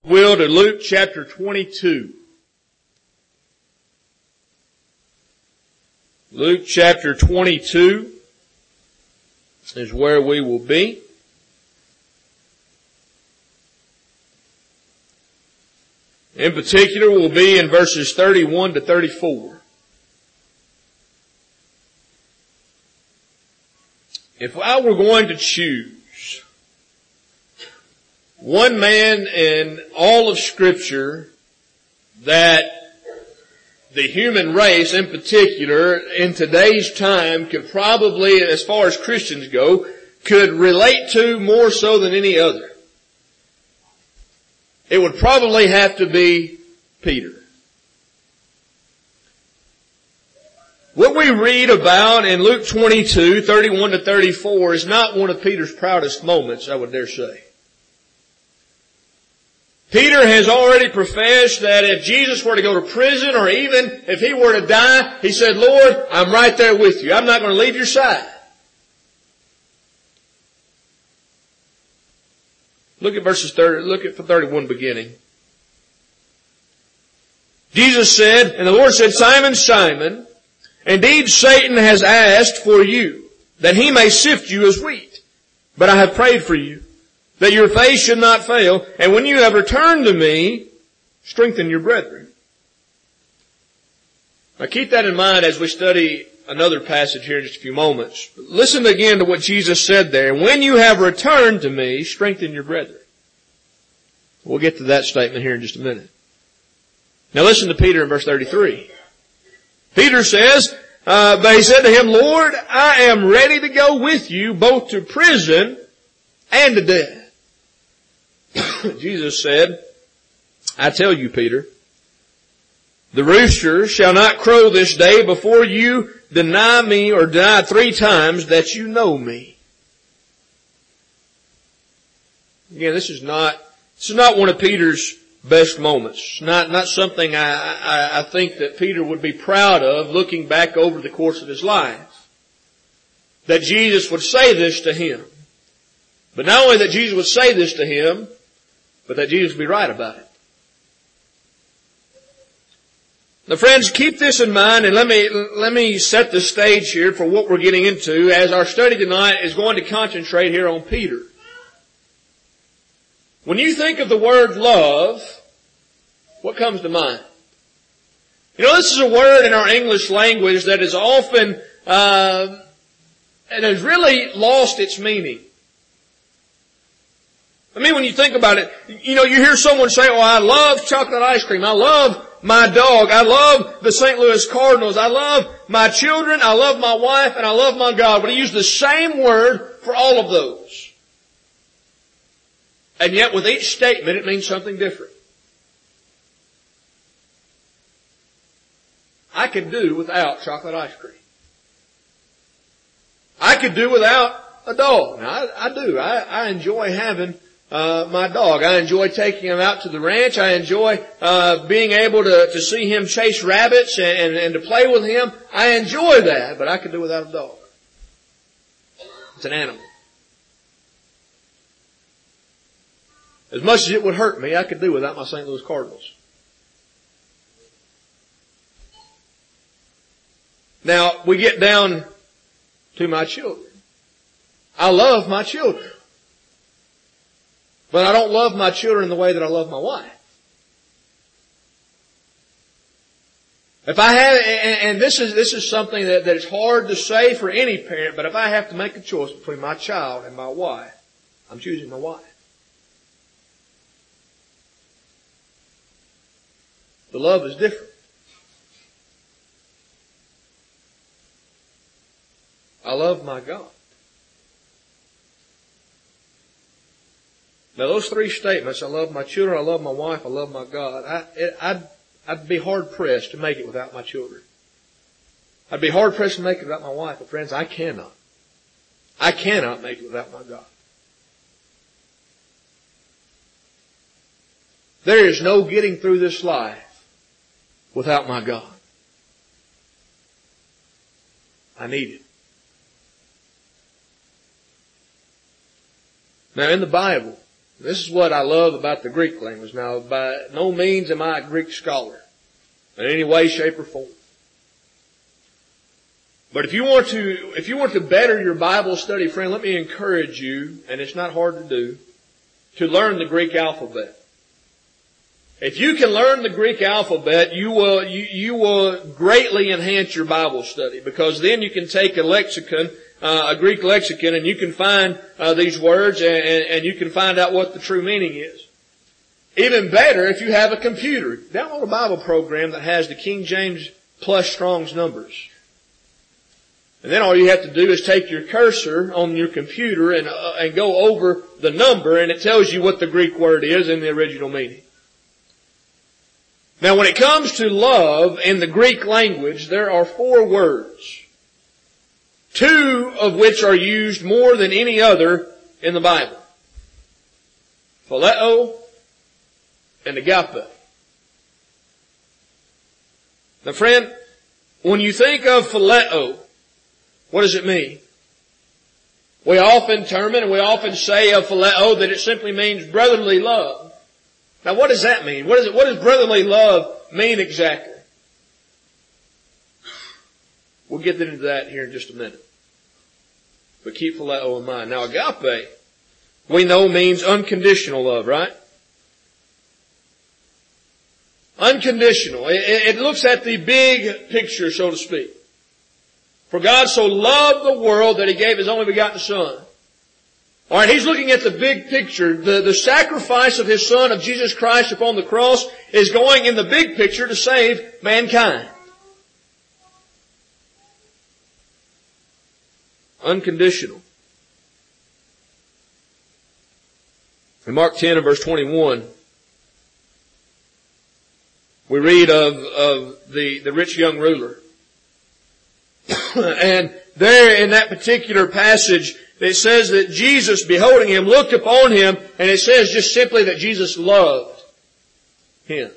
Will to Luke chapter 22. Luke chapter 22 is where we will be. In particular, we'll be in verses 31 to 34. If I were going to choose one man in all of Scripture that the human race in particular in today's time could probably, as far as Christians go, could relate to more so than any other, it would probably have to be Peter. What we read about in Luke 22, 31 to 34 is not one of Peter's proudest moments, I would dare say. Peter has already professed that if Jesus were to go to prison or even if he were to die, he said, Lord, I'm right there with you. I'm not going to leave your side. Look at verses 30, look at 31 beginning. Jesus said, and the Lord said, Simon, Simon, indeed Satan has asked for you, that he may sift you as wheat. But I have prayed for you, that your faith should not fail, and when you have returned to me, strengthen your brethren. Now keep that in mind as we study another passage here in just a few moments. Listen again to what Jesus said there. When you have returned to me, strengthen your brethren. We'll get to that statement here in just a minute. Now listen to Peter in verse 33. Peter says, but he said to him, Lord, I am ready to go with you both to prison and to death. Jesus said, I tell you, Peter, the rooster shall not crow this day before you deny me or deny 3 times that you know me. Again, this is not one of Peter's best moments. Not something I think that Peter would be proud of looking back over the course of his life. That Jesus would say this to him. But not only that Jesus would say this to him, but that Jesus would be right about it. Now friends, keep this in mind and let me set the stage here for what we're getting into as our study tonight is going to concentrate here on Peter. When you think of the word love, what comes to mind? You know, this is a word in our English language that is often, and has really lost its meaning. I mean, when you think about it, you know, you hear someone say, oh, I love chocolate ice cream. I love my dog. I love the St. Louis Cardinals. I love my children. I love my wife and I love my God. But he used the same word for all of those. And yet with each statement, it means something different. I could do without chocolate ice cream. I could do without a dog. Now, I do. I enjoy having my dog. I enjoy taking him out to the ranch. I enjoy being able to see him chase rabbits and to play with him. I enjoy that, but I could do without a dog. It's an animal. As much as it would hurt me, I could do without my St. Louis Cardinals. Now, we get down to my children. I love my children. But I don't love my children the way that I love my wife. If I have, and this is something that is hard to say for any parent, but if I have to make a choice between my child and my wife, I'm choosing my wife. The love is different. I love my God. Now those 3 statements, I love my children, I love my wife, I love my God, I'd be hard pressed to make it without my children. I'd be hard pressed to make it without my wife, but friends, I cannot. I cannot make it without my God. There is no getting through this life without my God. I need it. Now in the Bible, This is what I love about the Greek language. Now, by no means am I a Greek scholar in any way, shape, or form. But if you want to better your Bible study, friend, let me encourage you, and it's not hard to do, to learn the Greek alphabet. If you can learn the Greek alphabet, you will greatly enhance your Bible study, because then you can take a lexicon, a Greek lexicon, and you can find these words, and you can find out what the true meaning is. Even better, if you have a computer, download a Bible program that has the King James plus Strong's numbers. And then all you have to do is take your cursor on your computer and go over the number, and it tells you what the Greek word is in the original meaning. Now, when it comes to love in the Greek language, there are 4 words, 2 of which are used more than any other in the Bible. Phileo and agape. Now, friend, when you think of phileo, what does it mean? We often term it and we often say of phileo that it simply means brotherly love. Now what does that mean? What does brotherly love mean exactly? We'll get into that here in just a minute. But keep phileo in mind. Now agape, we know means unconditional love, right? Unconditional. It looks at the big picture, so to speak. For God so loved the world that He gave His only begotten Son. Alright, He's looking at the big picture. The sacrifice of His Son, of Jesus Christ upon the cross, is going in the big picture to save mankind. Unconditional. In Mark 10 and verse 21, we read of the rich young ruler. And there in that particular passage, it says that Jesus, beholding him, looked upon him, and it says just simply that Jesus loved him.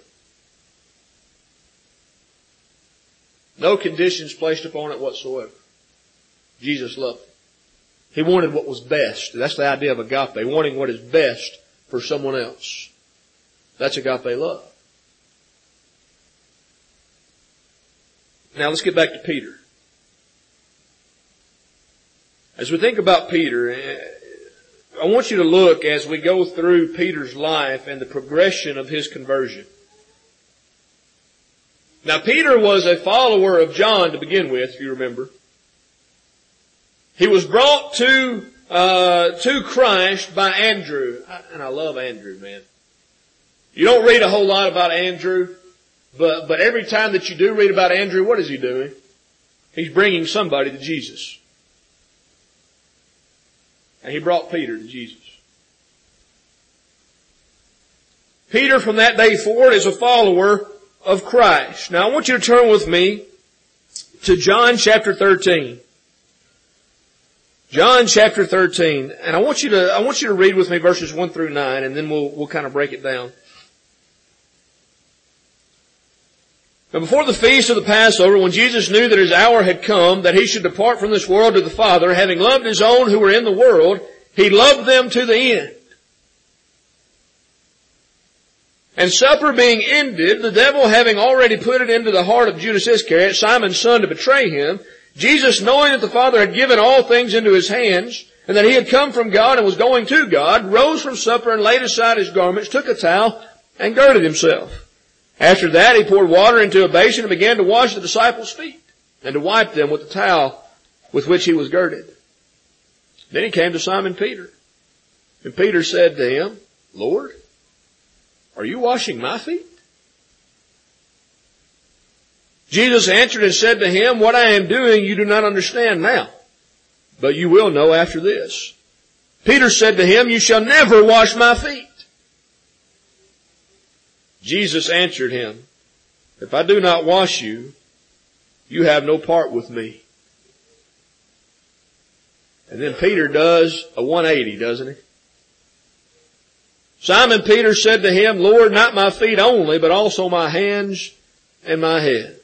No conditions placed upon it whatsoever. Jesus loved him. He wanted what was best. That's the idea of agape, wanting what is best for someone else. That's agape love. Now let's get back to Peter. As we think about Peter, I want you to look as we go through Peter's life and the progression of his conversion. Now Peter was a follower of John to begin with, if you remember. He was brought to Christ by Andrew. And I love Andrew, man. You don't read a whole lot about Andrew, but every time that you do read about Andrew, what is he doing? He's bringing somebody to Jesus. And he brought Peter to Jesus. Peter from that day forward is a follower of Christ. Now I want you to turn with me to John chapter 13. John chapter 13. And I want you to read with me verses 1 through 9, and then we'll kind of break it down. Now before the feast of the Passover, when Jesus knew that His hour had come, that He should depart from this world to the Father, having loved His own who were in the world, He loved them to the end. And supper being ended, the devil having already put it into the heart of Judas Iscariot, Simon's son, to betray Him, Jesus, knowing that the Father had given all things into His hands, and that He had come from God and was going to God, rose from supper and laid aside His garments, took a towel, and girded Himself. After that, He poured water into a basin and began to wash the disciples' feet and to wipe them with the towel with which He was girded. Then He came to Simon Peter. And Peter said to Him, Lord, are you washing my feet? Jesus answered and said to him, what I am doing you do not understand now, but you will know after this. Peter said to Him, you shall never wash my feet. Jesus answered him, if I do not wash you, you have no part with me. And then Peter does a 180, doesn't he? Simon Peter said to Him, Lord, not my feet only, but also my hands and my head.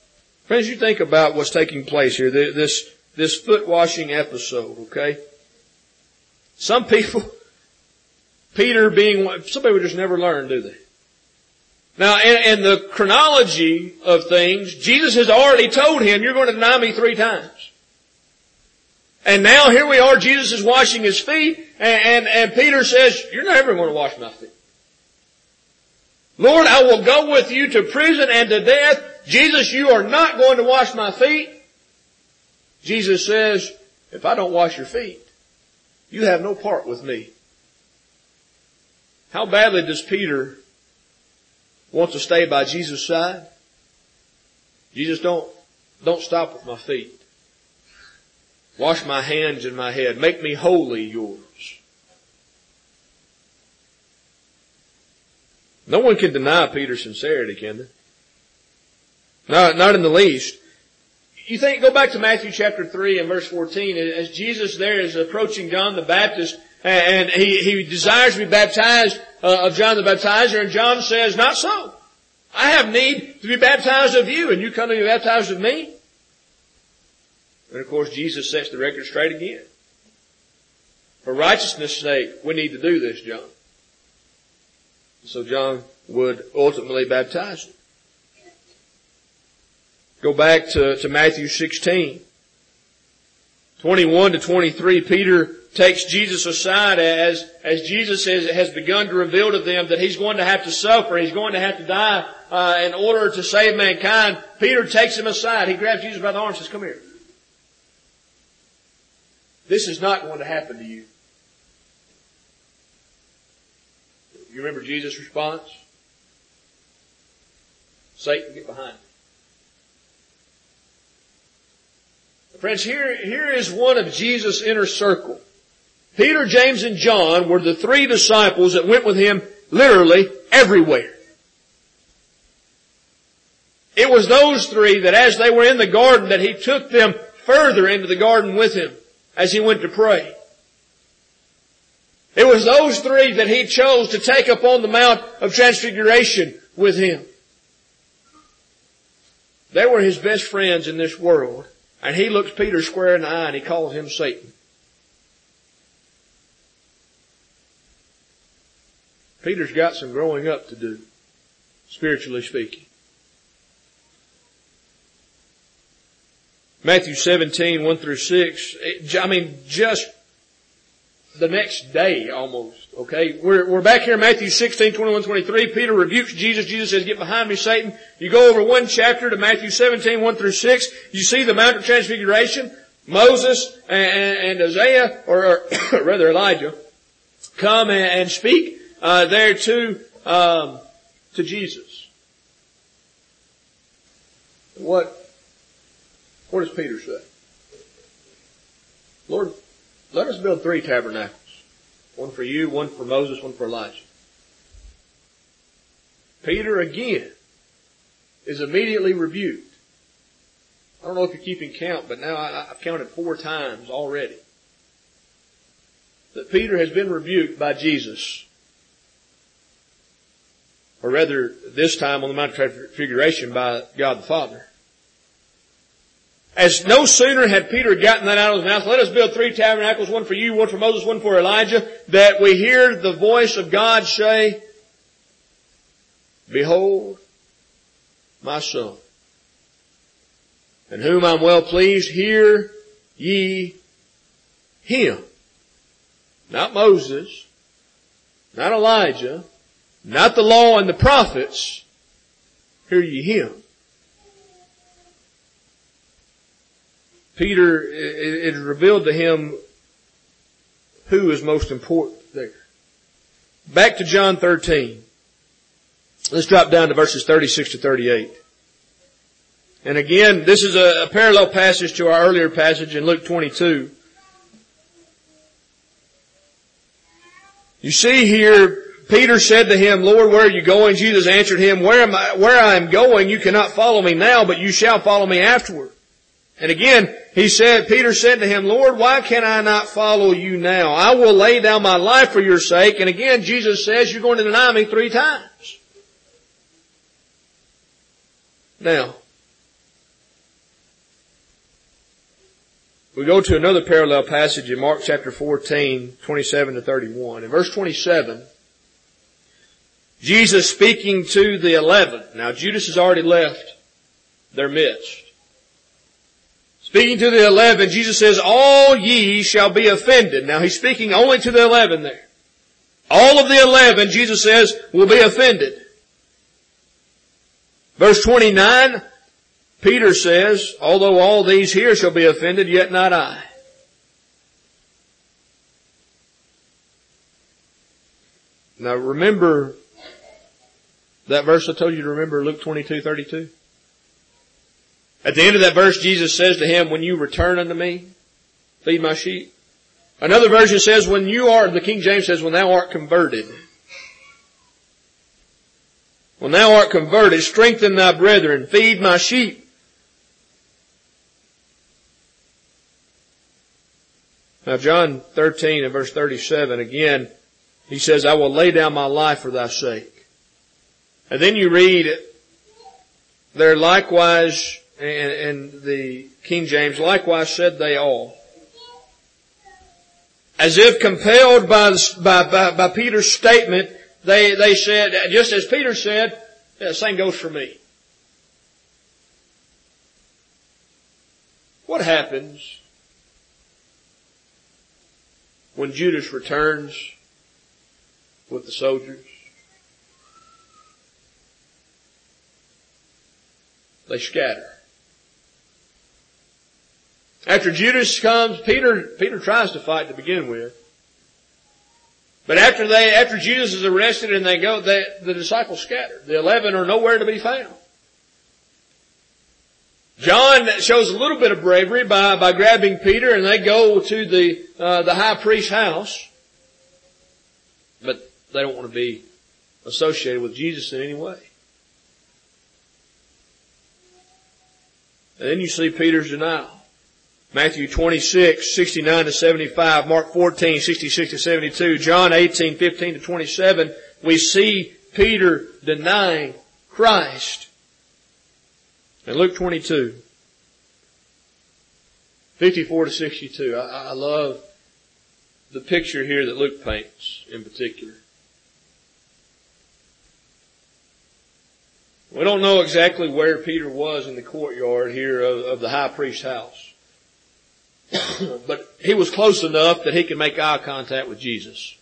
Friends, you think about what's taking place here, this foot washing episode, okay? Some people, Peter being one, some people just never learn, do they? Now, in the chronology of things, Jesus has already told him, you're going to deny me 3 times. And now here we are, Jesus is washing his feet, and Peter says, you're never going to wash my feet. Lord, I will go with you to prison and to death. Jesus, you are not going to wash my feet. Jesus says, if I don't wash your feet, you have no part with me. How badly does Peter want to stay by Jesus' side? Jesus, don't stop with my feet. Wash my hands and my head. Make me wholly yours. No one can deny Peter's sincerity, can they? Not in the least. You think, go back to Matthew chapter 3 and verse 14, as Jesus there is approaching John the Baptist, and he desires to be baptized of John the Baptizer, and John says, not so. I have need to be baptized of you, and you come to be baptized of me? And of course, Jesus sets the record straight again. For righteousness' sake, we need to do this, John. So John would ultimately baptize him. Go back to Matthew 16. 21 to 23, Peter takes Jesus aside as Jesus has begun to reveal to them that he's going to have to suffer, he's going to have to die in order to save mankind. Peter takes him aside. He grabs Jesus by the arm and says, come here. This is not going to happen to you. You remember Jesus' response? Satan, get behind me. Friends, here is one of Jesus' inner circle. Peter, James, and John were the 3 disciples that went with him literally everywhere. It was those 3 that as they were in the garden that he took them further into the garden with him as he went to pray. It was those 3 that he chose to take up on the Mount of Transfiguration with him. They were his best friends in this world. And he looks Peter square in the eye and he calls him Satan. Peter's got some growing up to do, spiritually speaking. Matthew 17, 1 through 6. Just the next day almost. Okay, we're back here in Matthew 16, 21, 23. Peter rebukes Jesus. Jesus says, get behind me, Satan. You go over one chapter to Matthew 17, 1 through 6. You see the Mount of Transfiguration. Moses and Isaiah, or rather Elijah, come and speak there to Jesus. What does Peter say? Lord, let us build 3 tabernacles. One for you, one for Moses, one for Elijah. Peter again is immediately rebuked. I don't know if you're keeping count, but now I've counted 4 times already that Peter has been rebuked by Jesus. Or rather, this time on the Mount of Transfiguration by God the Father. As no sooner had Peter gotten that out of his mouth, let us build 3 tabernacles, one for you, one for Moses, one for Elijah, that we hear the voice of God say, behold, my Son, in whom I'm well pleased, hear ye him. Not Moses, not Elijah, not the law and the prophets, hear ye him. Peter, it is revealed to him who is most important there. Back to John 13. Let's drop down to verses 36 to 38. And again, this is a parallel passage to our earlier passage in Luke 22. You see here, Peter said to him, Lord, where are you going? Jesus answered him, where I am going, you cannot follow me now, but you shall follow me afterward. And again, Peter said to him, Lord, why can I not follow you now? I will lay down my life for your sake. And again, Jesus says, you're going to deny me 3 times. Now, We go to another parallel passage in Mark chapter 14, 27 to 31. In verse 27, Jesus speaking to the 11. Now Judas has already left their midst. Speaking to the 11, Jesus says, all ye shall be offended. Now he's speaking only to the 11 there. All of the 11, Jesus says, will be offended. Verse 29, Peter says, although all these here shall be offended, yet not I. Now remember that verse I told you to remember, Luke 22:32. At the end of that verse, Jesus says to him, when you return unto me, feed my sheep. Another version says, the King James says, when thou art converted. When thou art converted, strengthen thy brethren, feed my sheep. Now John 13 and verse 37, again, he says, I will lay down my life for thy sake. And then you read there likewise, and the King James, likewise said they all. As if compelled by Peter's statement, they said, just as Peter said, the same goes for me. What happens when Judas returns with the soldiers? They scatter. After Judas comes, Peter tries to fight to begin with. But after Judas is arrested and they go, the disciples scatter. The 11 are nowhere to be found. John shows a little bit of bravery by grabbing Peter, and they go to the high priest's house. But they don't want to be associated with Jesus in any way. And then you see Peter's denial. Matthew 26, 69 to 75, Mark 14, 66 to 72, John 18, 15 to 27, we see Peter denying Christ. And Luke 22, 54 to 62. I love the picture here that Luke paints in particular. We don't know exactly where Peter was in the courtyard here of the high priest's house. But he was close enough that he could make eye contact with Jesus.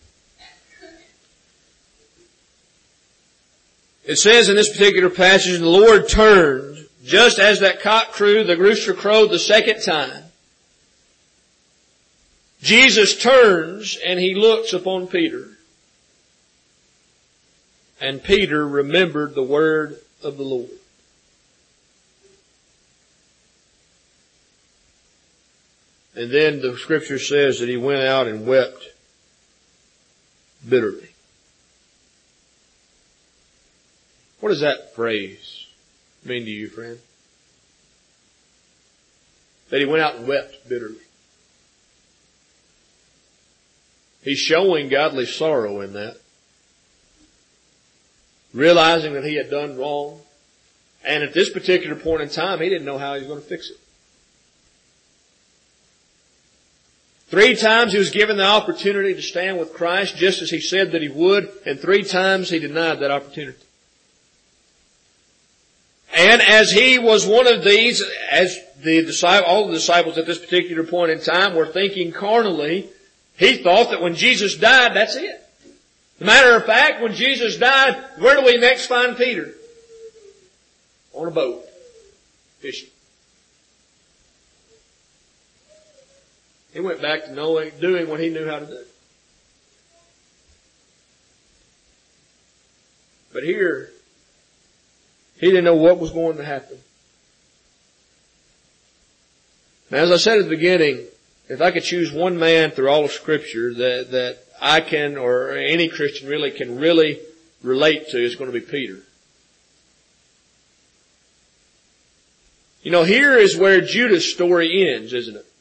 It says in this particular passage, the Lord turned, just as that cock crew, the rooster crowed the second time. Jesus turns and he looks upon Peter. And Peter remembered the word of the Lord. And then the scripture says that he went out and wept bitterly. What does that phrase mean to you, friend? That he went out and wept bitterly. He's showing godly sorrow in that. Realizing that he had done wrong. And at this particular point in time, he didn't know how he was going to fix it. 3 times he was given the opportunity to stand with Christ just as he said that he would, and 3 times he denied that opportunity. And as he was one of these, as all the disciples at this particular point in time were thinking carnally, he thought that when Jesus died, that's it. As a matter of fact, when Jesus died, where do we next find Peter? On a boat, fishing. He went back to doing what he knew how to do. But here, he didn't know what was going to happen. Now, as I said at the beginning, if I could choose one man through all of Scripture that I can, or any Christian really can relate to, it's going to be Peter. You know, here is where Judas' story ends, isn't it?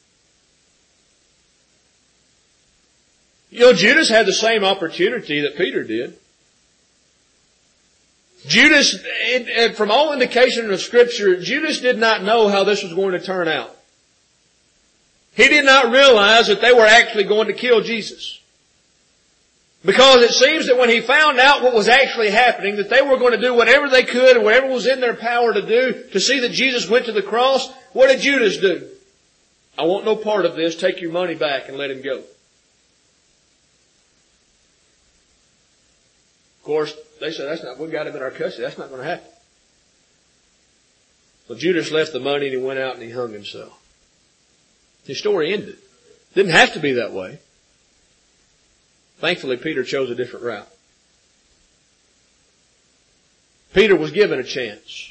You know, Judas had the same opportunity that Peter did. Judas, from all indication of Scripture, Judas did not know how this was going to turn out. He did not realize that they were actually going to kill Jesus. Because it seems that when he found out what was actually happening, that they were going to do whatever they could and whatever was in their power to do to see that Jesus went to the cross, what did Judas do? I want no part of this. Take your money back and let him go. Of course, they said, we got him in our custody. That's not going to happen. So Judas left the money and he went out and he hung himself. His story ended. Didn't have to be that way. Thankfully, Peter chose a different route. Peter was given a chance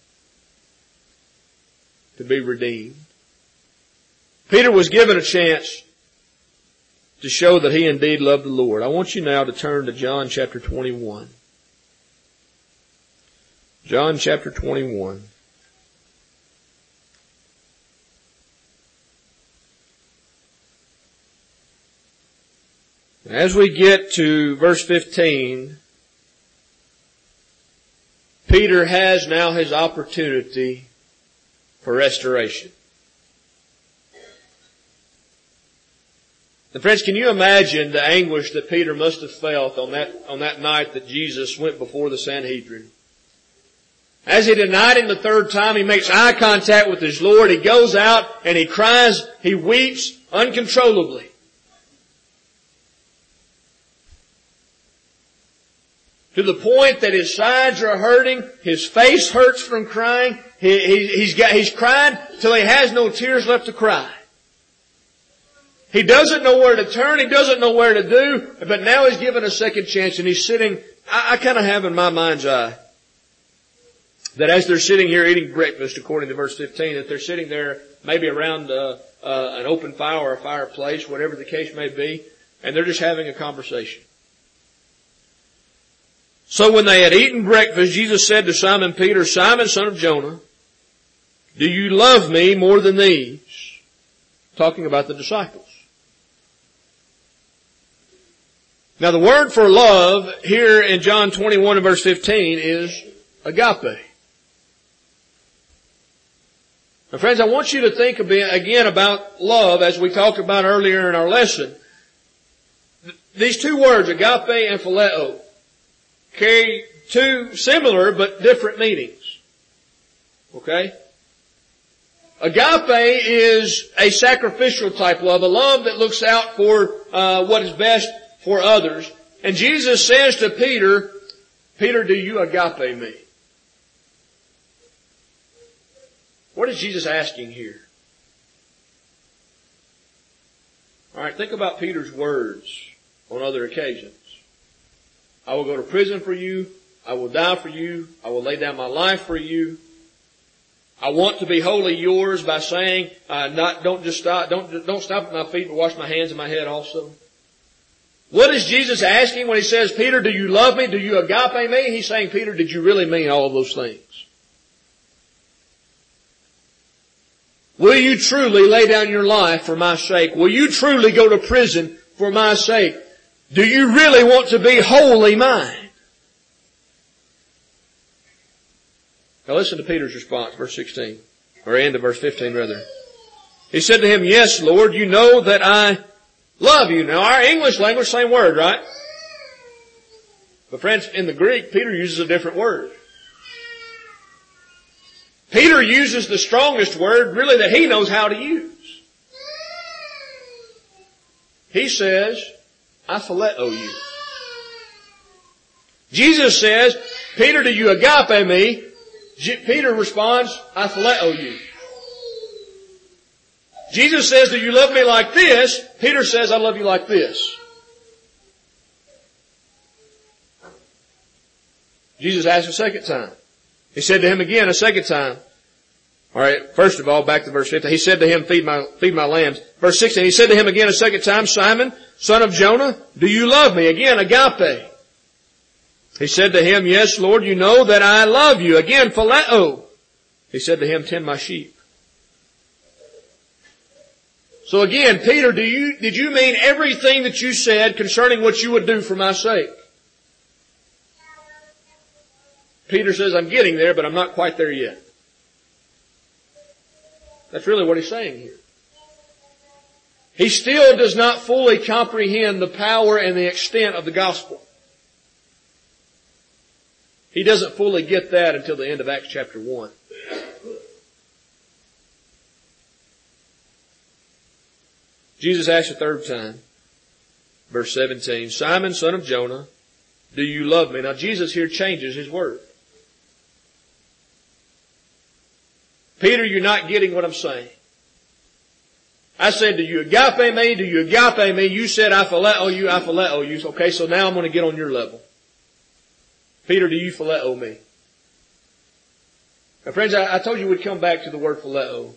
to be redeemed. Peter was given a chance to show that he indeed loved the Lord. I want you now to turn to John chapter 21. John chapter 21. As we get to verse 15, Peter has now his opportunity for restoration. And friends, can you imagine the anguish that Peter must have felt on that night that Jesus went before the Sanhedrin? As he denied him the third time, he makes eye contact with his Lord. He goes out and he cries, he weeps uncontrollably. To the point that his sides are hurting, his face hurts from crying. He's cried till he has no tears left to cry. He doesn't know where to turn, he doesn't know where to do, but now he's given a second chance and he's sitting, I kind of have in my mind's eye that as they're sitting here eating breakfast, according to verse 15, that they're sitting there maybe around an open fire or a fireplace, whatever the case may be, and they're just having a conversation. So when they had eaten breakfast, Jesus said to Simon Peter, Simon, son of Jonah, do you love me more than these? Talking about the disciples. Now the word for love here in John 21 and verse 15 is agape. Now friends, I want you to think a bit again about love as we talked about earlier in our lesson. These two words, agape and phileo, carry two similar but different meanings. Okay? Agape is a sacrificial type love, a love that looks out for what is best for others. And Jesus says to Peter, Peter, do you agape me? What is Jesus asking here? Alright, think about Peter's words on other occasions. I will go to prison for you. I will die for you. I will lay down my life for you. I want to be wholly yours by saying, don't stop at my feet, but wash my hands and my head also. What is Jesus asking when he says, Peter, do you love me? Do you agape me? He's saying, Peter, did you really mean all of those things? Will you truly lay down your life for my sake? Will you truly go to prison for my sake? Do you really want to be wholly mine? Now listen to Peter's response, verse 16, or end of verse 15 rather. He said to him, yes, Lord, you know that I love you. Now our English language, same word, right? But friends, in the Greek, Peter uses a different word. Peter uses the strongest word, really, that he knows how to use. He says, I phileo you. Jesus says, Peter, do you agape me? Peter responds, I phileo you. Jesus says, do you love me like this? Peter says, I love you like this. Jesus asked a second time. He said to him again a second time. Alright, first of all, back to verse 15. He said to him, feed my lambs. Verse 16, he said to him again a second time, Simon, son of Jonah, do you love me? Again, agape. He said to him, yes, Lord, you know that I love you. Again, phileo. He said to him, tend my sheep. So again, Peter, did you mean everything that you said concerning what you would do for my sake? Peter says, I'm getting there, but I'm not quite there yet. That's really what he's saying here. he still does not fully comprehend the power and the extent of the gospel. He doesn't fully get that until the end of Acts chapter 1. Jesus asked a third time, verse 17, Simon, son of Jonah, do you love me? Now Jesus here changes his word. Peter, you're not getting what I'm saying. I said, do you agape me? Do you agape me? You said, I phileo you, I phileo you. Okay, so now I'm going to get on your level. Peter, do you phileo me? Now friends, I told you we'd come back to the word phileo.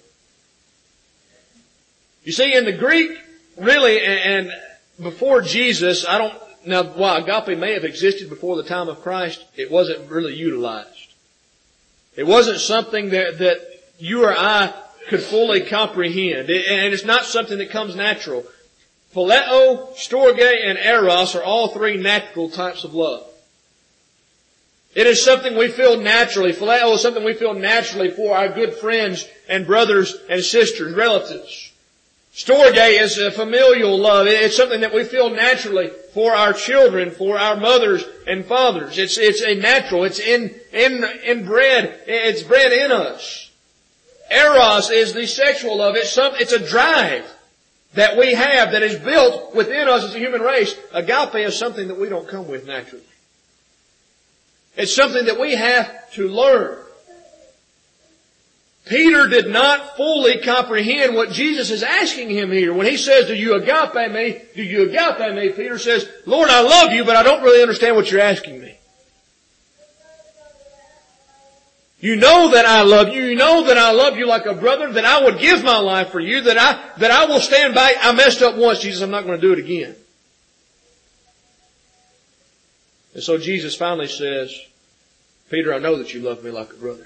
You see, in the Greek, really, and before Jesus, now while agape may have existed before the time of Christ, it wasn't really utilized. It wasn't something that you or I could fully comprehend. And it's not something that comes natural. Phileo, storge, and eros are all three natural types of love. It is something we feel naturally. Phileo is something we feel naturally for our good friends and brothers and sisters, relatives. Storge is a familial love. It's something that we feel naturally for our children, for our mothers and fathers. It's a natural. It's inbred. It's bred in us. Eros is the sexual love. It's a drive that we have that is built within us as a human race. Agape is something that we don't come with naturally. It's something that we have to learn. Peter did not fully comprehend what Jesus is asking him here. When he says, do you agape me? Do you agape me? Peter says, Lord, I love you, but I don't really understand what you're asking me. You know that I love you. You know that I love you like a brother, that I would give my life for you, that I will stand by. I messed up once, Jesus. I'm not going to do it again. And so Jesus finally says, Peter, I know that you love me like a brother.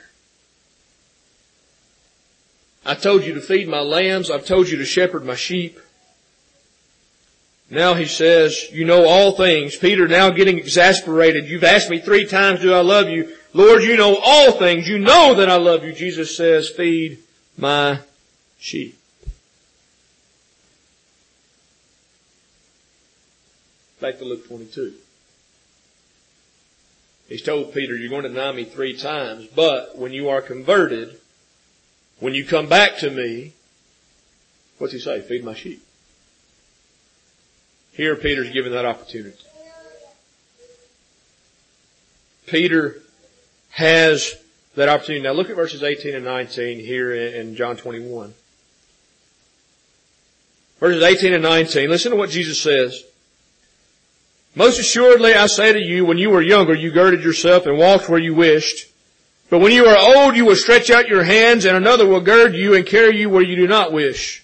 I told you to feed my lambs. I've told you to shepherd my sheep. Now he says, you know all things. Peter now getting exasperated. You've asked me 3 times, do I love you? Lord, you know all things. You know that I love you. Jesus says, feed my sheep. Back to Luke 22. He's told Peter, you're going to deny me 3 times, but when you are converted, when you come back to me, what's he say? Feed my sheep. Here Peter's given that opportunity. Peter has that opportunity. Now look at verses 18 and 19 here in John 21. Verses 18 and 19. Listen to what Jesus says. Most assuredly I say to you, when you were younger, you girded yourself and walked where you wished. But when you are old, you will stretch out your hands, and another will gird you and carry you where you do not wish.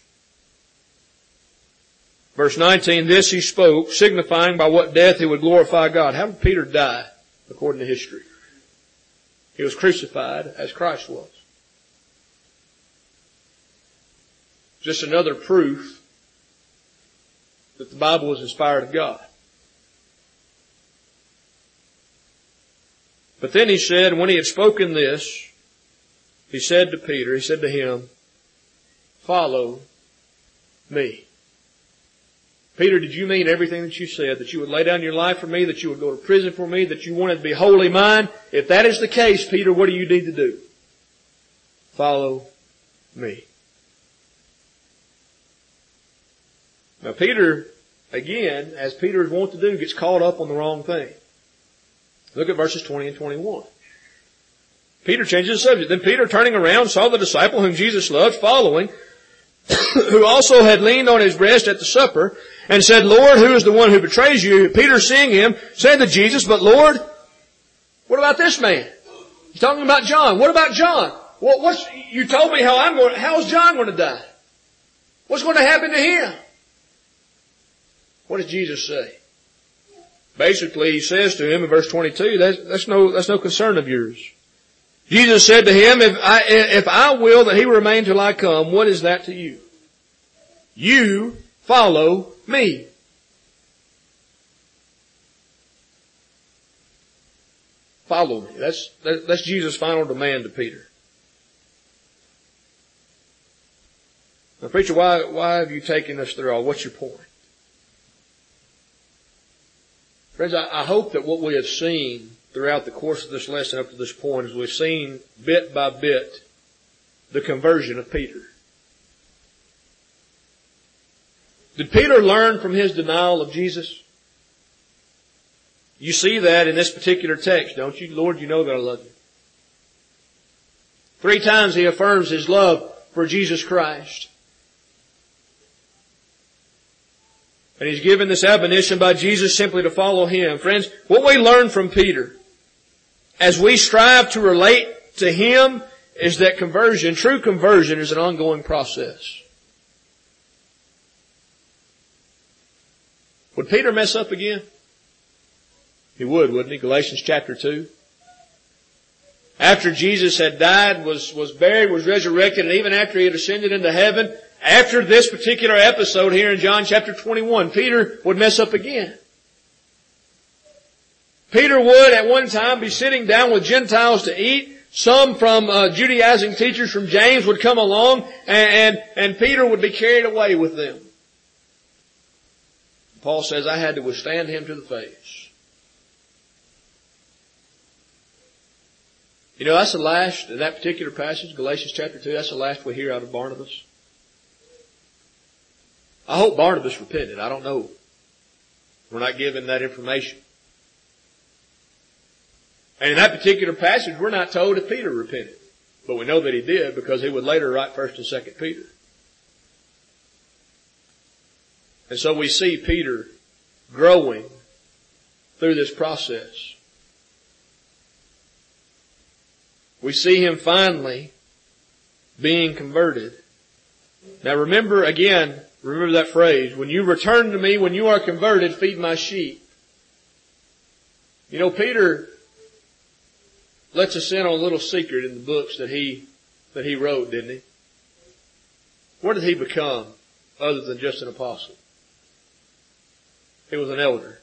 Verse 19, this he spoke, signifying by what death he would glorify God. How did Peter die, according to history? He was crucified as Christ was. Just another proof that the Bible was inspired of God. But then he said, when he had spoken this, he said to Peter, he said to him, follow me. Peter, did you mean everything that you said? That you would lay down your life for me? That you would go to prison for me? That you wanted to be wholly mine? If that is the case, Peter, what do you need to do? Follow me. Now Peter, again, as Peter is wont to do, gets caught up on the wrong thing. Look at verses 20 and 21. Peter changes the subject. Then Peter, turning around, saw the disciple whom Jesus loved following, who also had leaned on his breast at the supper, and said, Lord, who is the one who betrays you? Peter, seeing him, said to Jesus, but Lord, what about this man? He's talking about John. What about John? Well, you told me how's John going to die? What's going to happen to him? What does Jesus say? Basically, he says to him in verse 22, that's no concern of yours. Jesus said to him, if I will that he remain till I come, what is that to you? You follow me. Follow me. That's Jesus' final demand to Peter. Now, preacher, why have you taken us through all? What's your point? Friends, I hope that what we have seen throughout the course of this lesson up to this point is we've seen bit by bit the conversion of Peter. Did Peter learn from his denial of Jesus? You see that in this particular text, don't you? Lord, you know that I love you. 3 times he affirms his love for Jesus Christ. And he's given this admonition by Jesus simply to follow him. Friends, what we learn from Peter as we strive to relate to him is that conversion, true conversion, is an ongoing process. Would Peter mess up again? He would, wouldn't he? Galatians chapter 2. After Jesus had died, was buried, was resurrected, and even after he had ascended into heaven, after this particular episode here in John chapter 21, Peter would mess up again. Peter would at one time be sitting down with Gentiles to eat. Some from Judaizing teachers from James would come along, and Peter would be carried away with them. Paul says, I had to withstand him to the face. You know, that's the last, in that particular passage, Galatians chapter 2, that's the last we hear out of Barnabas. I hope Barnabas repented. I don't know. We're not given that information. And in that particular passage, we're not told if Peter repented. But we know that he did because he would later write 1st and 2nd Peter. And so we see Peter growing through this process. We see him finally being converted. Now remember that phrase, when you return to me, when you are converted, feed my sheep. You know, Peter lets us in on a little secret in the books that he wrote, didn't he? What did he become other than just an apostle? He was an elder.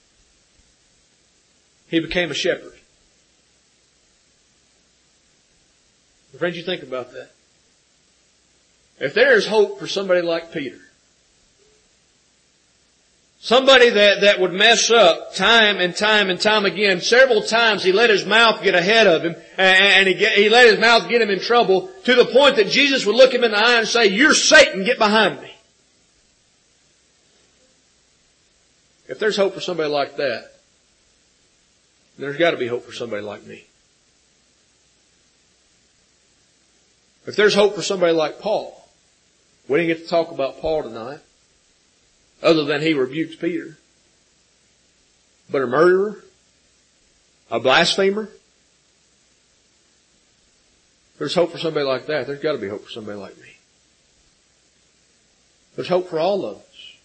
He became a shepherd. Friends, you think about that. If there is hope for somebody like Peter, somebody that would mess up time and time and time again, several times he let his mouth get ahead of him, and he let his mouth get him in trouble, to the point that Jesus would look him in the eye and say, you're Satan, get behind me. If there's hope for somebody like that, there's got to be hope for somebody like me. If there's hope for somebody like Paul, we didn't get to talk about Paul tonight, other than he rebukes Peter. But a murderer, a blasphemer, there's hope for somebody like that. There's got to be hope for somebody like me. There's hope for all of us.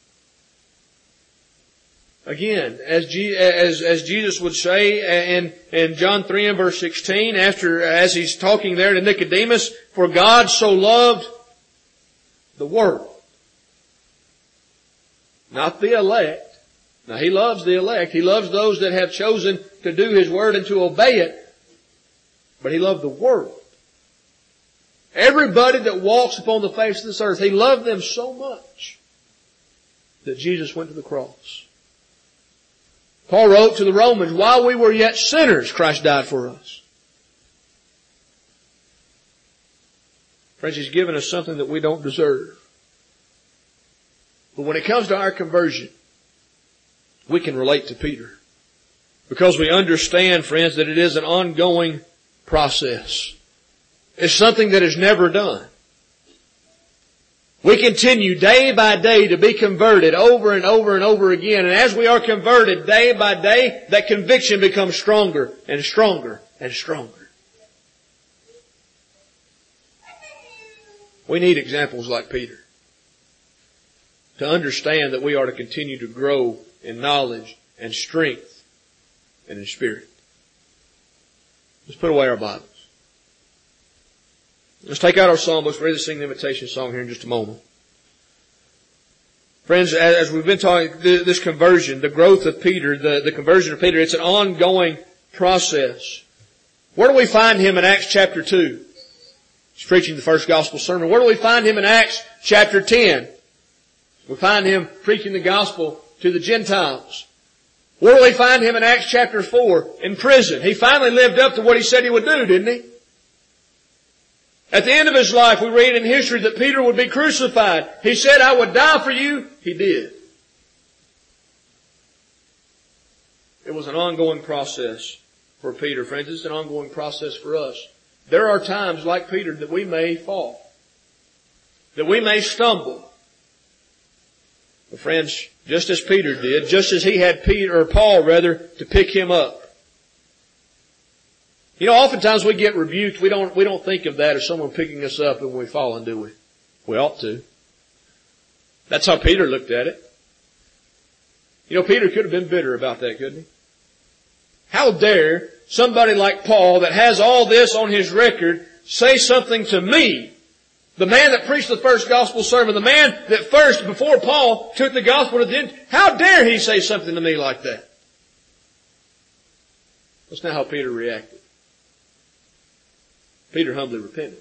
Again, as Jesus would say in John 3 and verse 16, as he's talking there to Nicodemus, for God so loved the world. Not the elect. Now he loves the elect. He loves those that have chosen to do his word and to obey it. But he loved the world. Everybody that walks upon the face of this earth, he loved them so much that Jesus went to the cross. Paul wrote to the Romans, while we were yet sinners, Christ died for us. Friends, he's given us something that we don't deserve. But when it comes to our conversion, we can relate to Peter. Because we understand, friends, that it is an ongoing process. It's something that is never done. We continue day by day to be converted over and over and over again. And as we are converted day by day, that conviction becomes stronger and stronger and stronger. We need examples like Peter to understand that we are to continue to grow in knowledge and strength and in spirit. Let's put away our Bibles. Let's take out our psalm. Let's ready to sing the invitation song here in just a moment. Friends, as we've been talking, this conversion, the growth of Peter, the conversion of Peter, it's an ongoing process. Where do we find him in Acts chapter 2? He's preaching the first gospel sermon. Where do we find him in Acts chapter 10. We find him preaching the gospel to the Gentiles. Where do we find him in Acts chapter 4? In prison. He finally lived up to what he said he would do, didn't he? At the end of his life, we read in history that Peter would be crucified. He said, I would die for you. He did. It was an ongoing process for Peter, friends. It's an ongoing process for us. There are times, like Peter, that we may fall. That we may stumble. But friends, just as Peter did, just as he had Paul to pick him up. You know, oftentimes we get rebuked. We don't think of that as someone picking us up when we fall, do we? We ought to. That's how Peter looked at it. You know, Peter could have been bitter about that, couldn't he? How dare somebody like Paul that has all this on his record say something to me? The man that preached the first gospel sermon, the man that first, before Paul, took the gospel to the end, how dare he say something to me like that? That's not how Peter reacted. Peter humbly repented.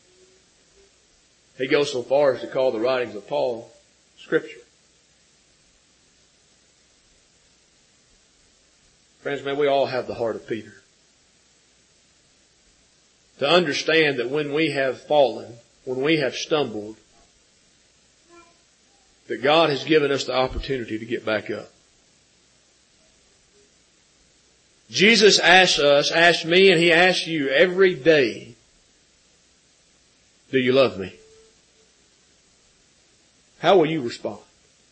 He goes so far as to call the writings of Paul Scripture. Friends, may we all have the heart of Peter. To understand that when we have fallen, when we have stumbled, that God has given us the opportunity to get back up. Jesus asked me, and He asks you every day, do you love me? How will you respond?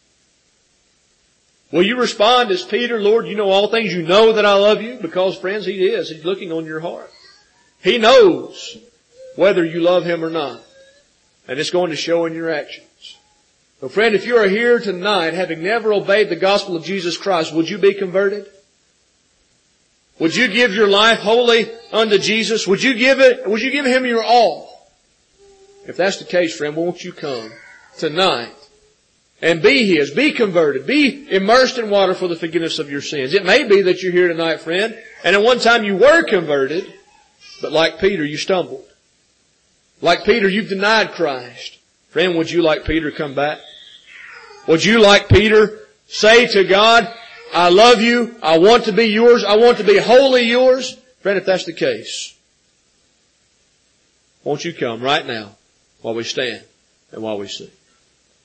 Will you respond as Peter, Lord, you know all things, you know that I love you? Because, friends, He is. He's looking on your heart. He knows whether you love Him or not. And it's going to show in your actions. So friend, if you are here tonight having never obeyed the gospel of Jesus Christ, would you be converted? Would you give your life wholly unto Jesus? Would you give Him your all? If that's the case, friend, won't you come tonight and be His, be converted, be immersed in water for the forgiveness of your sins. It may be that you're here tonight, friend, and at one time you were converted, but like Peter, you stumbled. Like Peter, you've denied Christ. Friend, would you, like Peter, come back? Would you, like Peter, say to God, I love you, I want to be yours, I want to be wholly yours? Friend, if that's the case, won't you come right now while we stand and while we sing?